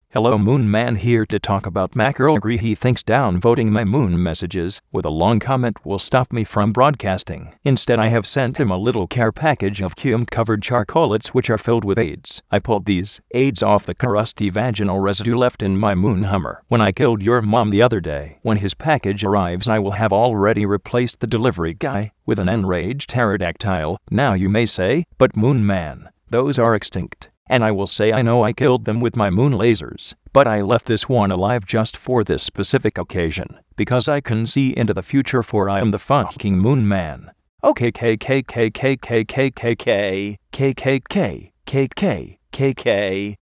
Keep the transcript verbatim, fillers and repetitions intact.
Hello, Moon Man here to talk about Mackerel. Agree he thinks downvoting my moon messages with a long comment will stop me from broadcasting. Instead, I have sent him a little care package of cume-covered charcolate which are filled with aids. I pulled these aids off the crusty vaginal residue left in my moon Hummer when I killed your mom the other day. When his package arrives, I will have already replaced the delivery guy with an enraged pterodactyl. Now you may say, but Moon Man, those are extinct. And I will say I know I killed them with my moon lasers, but I left this one alive just for this specific occasion, because I can see into the future, for I am the fucking Moon Man. Okay, K K K K K K K K K K K K K K K K